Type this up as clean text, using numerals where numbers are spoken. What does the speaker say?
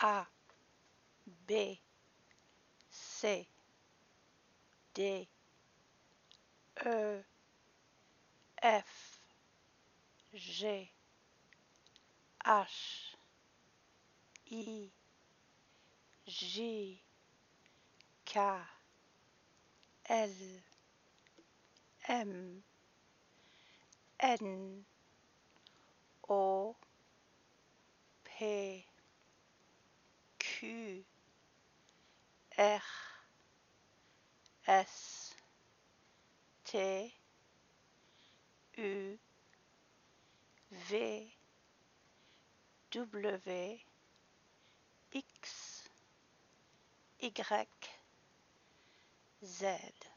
A, B, C, D, E, F, G, H, I, J, K, L, M, N, O, P, Q, R, S, T, U, V, W, X, Y, Z.